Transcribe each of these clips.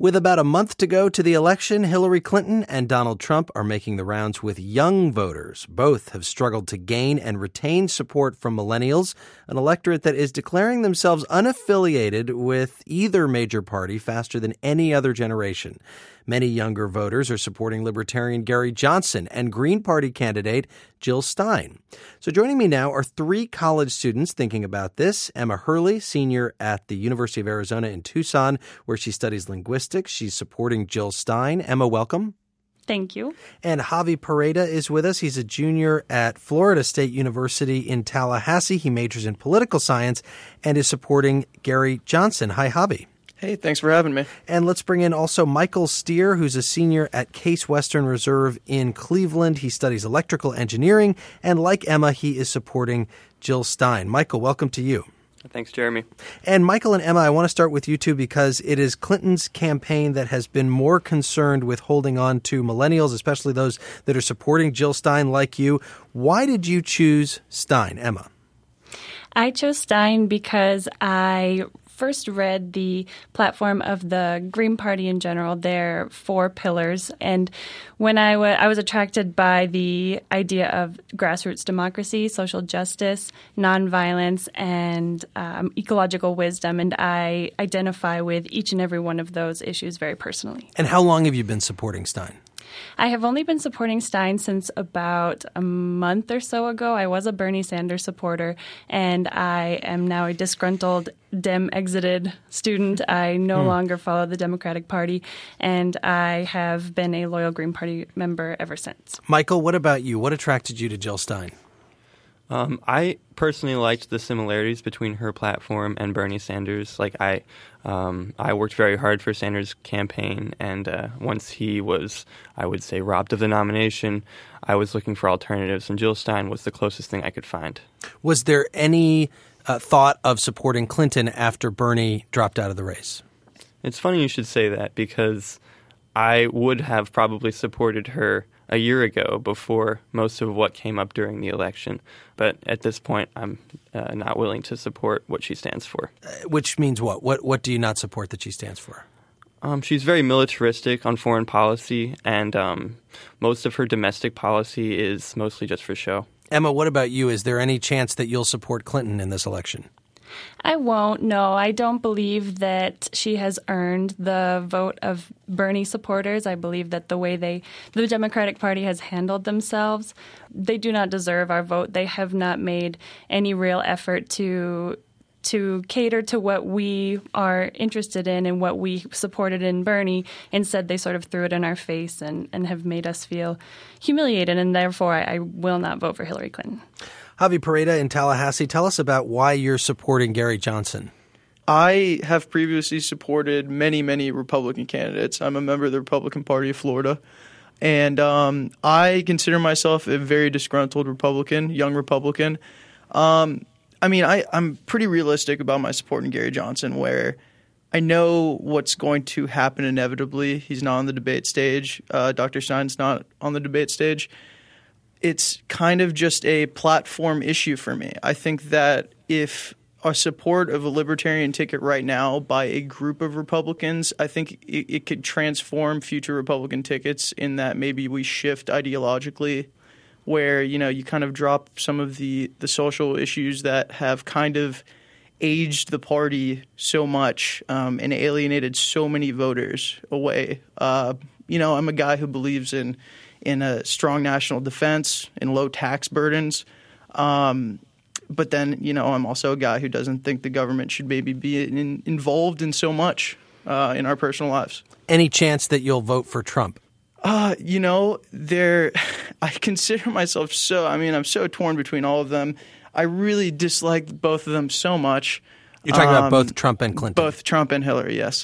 With about a month to go to the election, Hillary Clinton and Donald Trump are making the rounds with young voters. Both have struggled to gain and retain support from millennials, an electorate that is declaring themselves unaffiliated with either major party faster than any other generation. Many younger voters are supporting Libertarian Gary Johnson and Green Party candidate Jill Stein. So joining me now are three college students thinking about this. Emma Hurley, senior at the University of Arizona in Tucson, where she studies linguistics. She's supporting Jill Stein. Emma, welcome. Thank you. And Javi Pareda is with us. He's a junior at Florida State University in Tallahassee. He majors in political science and is supporting Gary Johnson. Hi, Javi. Hey, thanks for having me. And let's bring in also Michael Steer, who's a senior at Case Western Reserve in Cleveland. He studies electrical engineering, and like Emma, he is supporting Jill Stein. Michael, welcome to you. Thanks, Jeremy. And Michael and Emma, I want to start with you two because it is Clinton's campaign that has been more concerned with holding on to millennials, especially those that are supporting Jill Stein like you. Why did you choose Stein, Emma? I chose Stein because I first read the platform of the Green Party in general, their 4 pillars. And when I was attracted by the idea of grassroots democracy, social justice, nonviolence, and ecological wisdom. And I identify with each and every one of those issues very personally. And how long have you been supporting Stein? I have only been supporting Stein since about a month or so ago. I was a Bernie Sanders supporter, and I am now a disgruntled Dem-exited student. I no longer follow the Democratic Party, and I have been a loyal Green Party member ever since. Michael, what about you? What attracted you to Jill Stein? I personally liked the similarities between her platform and Bernie Sanders. I worked very hard for Sanders' campaign, and once he was, I would say, robbed of the nomination, I was looking for alternatives, and Jill Stein was the closest thing I could find. Was there any thought of supporting Clinton after Bernie dropped out of the race? It's funny you should say that because I would have probably supported her a year ago before most of what came up during the election. But at this point, I'm not willing to support what she stands for. Which means what? What do you not support that she stands for? She's very militaristic on foreign policy, and most of her domestic policy is mostly just for show. Emma, what about you? Is there any chance that you'll support Clinton in this election? I won't. No, I don't believe that she has earned the vote of Bernie supporters. I believe that the way the Democratic Party has handled themselves, they do not deserve our vote. They have not made any real effort to cater to what we are interested in and what we supported in Bernie. Instead, they sort of threw it in our face and have made us feel humiliated, and therefore I will not vote for Hillary Clinton. Javi Pareda in Tallahassee, tell us about why you're supporting Gary Johnson. I have previously supported many, many Republican candidates. I'm a member of the Republican Party of Florida, and I consider myself a very disgruntled Republican, young Republican. I'm pretty realistic about my support in Gary Johnson, where I know what's going to happen inevitably. He's not on the debate stage. Dr. Stein's not on the debate stage. It's kind of just a platform issue for me. I think that if our support of a libertarian ticket right now by a group of Republicans, I think it could transform future Republican tickets in that maybe we shift ideologically where, you kind of drop some of the social issues that have kind of aged the party so much and alienated so many voters away. I'm a guy who believes in a strong national defense and low tax burdens. But then, I'm also a guy who doesn't think the government should maybe be involved in so much in our personal lives. Any chance that you'll vote for Trump? I consider myself I'm so torn between all of them. I really dislike both of them so much. You're talking about both Trump and Clinton? Both Trump and Hillary, yes.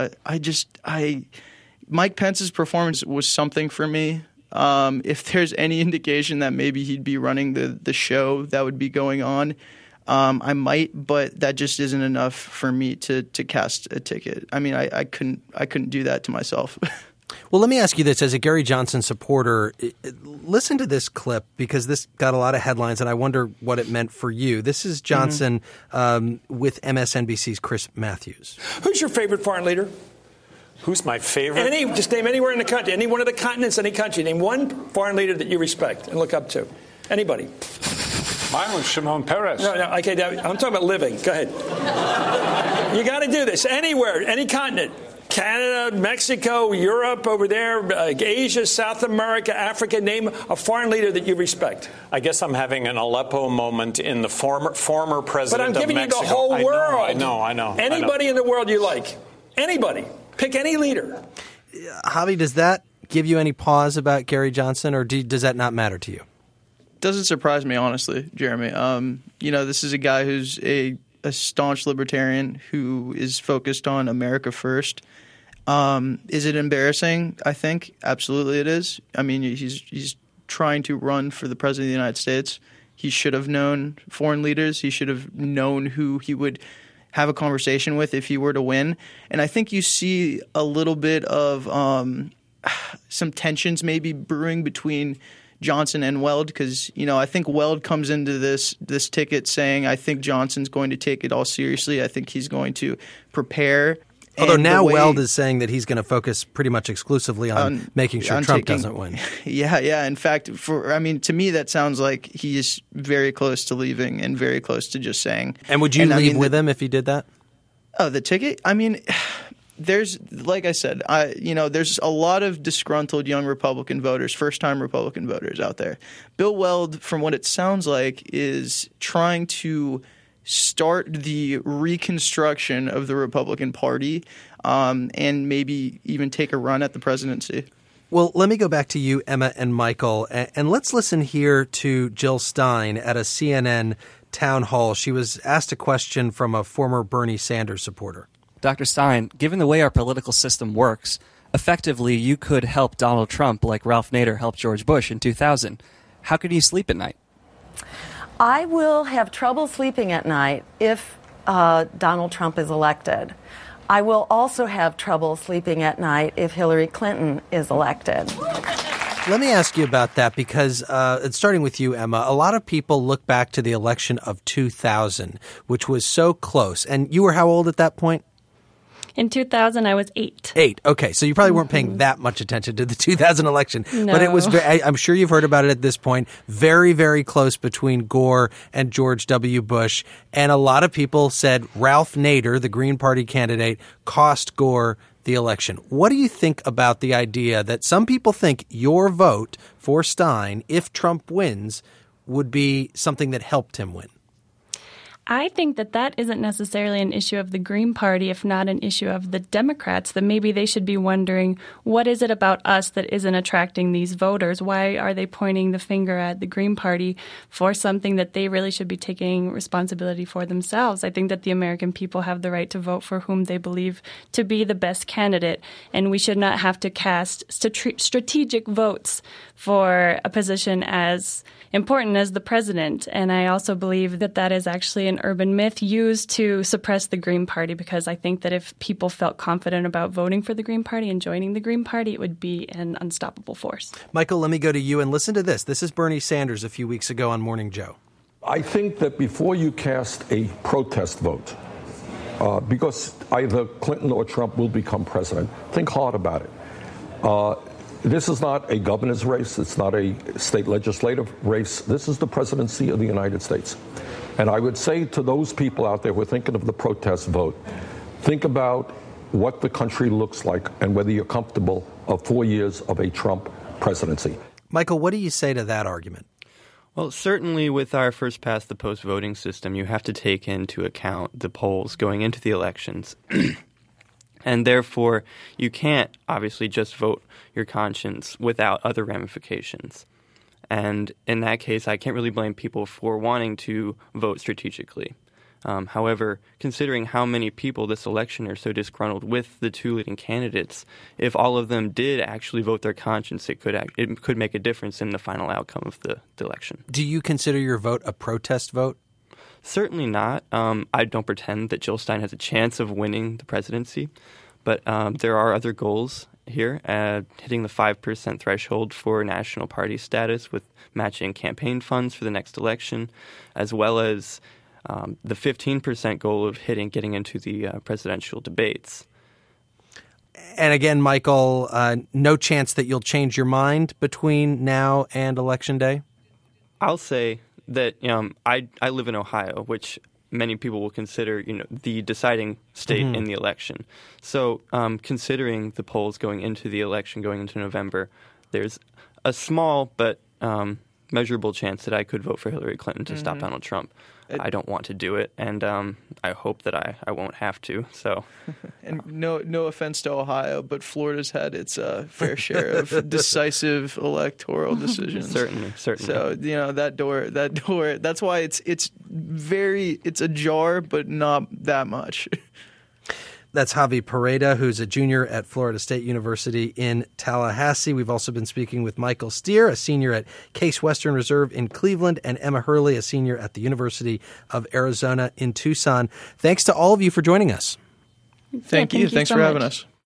Mike Pence's performance was something for me. If there's any indication that maybe he'd be running the show that would be going on, I might, but that just isn't enough for me to cast a ticket. I couldn't do that to myself. Well, let me ask you this. As a Gary Johnson supporter, listen to this clip because this got a lot of headlines, and I wonder what it meant for you. This is Johnson with MSNBC's Chris Matthews. Who's your favorite foreign leader? Who's my favorite? Just name anywhere in the country, any one of the continents, any country. Name one foreign leader that you respect and look up to. Anybody. Mine was Shimon Peres. No, okay, I'm talking about living. Go ahead. You got to do this. Anywhere, any continent. Canada, Mexico, Europe over there, Asia, South America, Africa. Name a foreign leader that you respect. I guess I'm having an Aleppo moment in the former president of Mexico. But I'm giving you the whole world. I know. Anybody in the world you like. Anybody. Pick any leader. Javi, does that give you any pause about Gary Johnson, or does that not matter to you? Doesn't surprise me, honestly, Jeremy. This is a guy who's a staunch libertarian who is focused on America first. Is it embarrassing? I think absolutely it is. I mean, he's trying to run for the president of the United States. He should have known foreign leaders. He should have known who he would have a conversation with if he were to win. And I think you see a little bit of some tensions maybe brewing between Johnson and Weld, because I think Weld comes into this ticket saying, I think Johnson's going to take it all seriously. I think he's going to prepare. Although now Weld is saying that he's going to focus pretty much exclusively on making sure Trump doesn't win. Yeah. In fact, to me, that sounds like he is very close to leaving and very close to just saying. And would you leave with him if he did that? Oh, the ticket? I mean, there's, like I said, there's a lot of disgruntled young Republican voters, first-time Republican voters out there. Bill Weld, from what it sounds like, is trying to start the reconstruction of the Republican Party and maybe even take a run at the presidency. Well, let me go back to you, Emma and Michael, and let's listen here to Jill Stein at a CNN town hall. She was asked a question from a former Bernie Sanders supporter. Dr. Stein, given the way our political system works, effectively you could help Donald Trump like Ralph Nader helped George Bush in 2000. How could you sleep at night? I will have trouble sleeping at night if Donald Trump is elected. I will also have trouble sleeping at night if Hillary Clinton is elected. Let me ask you about that because, starting with you, Emma, a lot of people look back to the election of 2000, which was so close. And you were how old at that point? In 2000, I was 8. 8. Okay. So you probably weren't paying that much attention to the 2000 election. No. But it was, I'm sure you've heard about it at this point, very, very close between Gore and George W. Bush. And a lot of people said Ralph Nader, the Green Party candidate, cost Gore the election. What do you think about the idea that some people think your vote for Stein, if Trump wins, would be something that helped him win? I think that isn't necessarily an issue of the Green Party, if not an issue of the Democrats, that maybe they should be wondering, what is it about us that isn't attracting these voters? Why are they pointing the finger at the Green Party for something that they really should be taking responsibility for themselves? I think that the American people have the right to vote for whom they believe to be the best candidate, and we should not have to cast strategic votes for a position as important as the president. And I also believe that is actually an urban myth used to suppress the Green Party, because I think that if people felt confident about voting for the Green Party and joining the Green Party, it would be an unstoppable force. Michael, let me go to you and listen to this. This is Bernie Sanders a few weeks ago on Morning Joe. I think that before you cast a protest vote, because either Clinton or Trump will become president, think hard about it. This is not a governor's race. It's not a state legislative race. This is the presidency of the United States. And I would say to those people out there who are thinking of the protest vote, think about what the country looks like and whether you're comfortable of 4 years of a Trump presidency. Michael, what do you say to that argument? Well, certainly with our first past the post voting system, you have to take into account the polls going into the elections. And therefore, you can't obviously just vote your conscience without other ramifications. And in that case, I can't really blame people for wanting to vote strategically. However, considering how many people this election are so disgruntled with the two leading candidates, if all of them did actually vote their conscience, it could make a difference in the final outcome of the election. Do you consider your vote a protest vote? Certainly not. I don't pretend that Jill Stein has a chance of winning the presidency, but there are other goals here, hitting the 5% threshold for national party status with matching campaign funds for the next election, as well as the 15% goal of getting into the presidential debates. And again, Michael, no chance that you'll change your mind between now and Election Day? I'll say that I live in Ohio, which many people will consider the deciding state in the election. So considering the polls going into the election, going into November, there's a small but measurable chance that I could vote for Hillary Clinton to stop Donald Trump. I don't want to do it, and I hope that I won't have to. So, and no offense to Ohio, but Florida's had its fair share of decisive electoral decisions. Certainly. So that door. That's why it's ajar, but not that much. That's Javi Pereda, who's a junior at Florida State University in Tallahassee. We've also been speaking with Michael Steer, a senior at Case Western Reserve in Cleveland, and Emma Hurley, a senior at the University of Arizona in Tucson. Thanks to all of you for joining us. Thank you. Thanks for having us.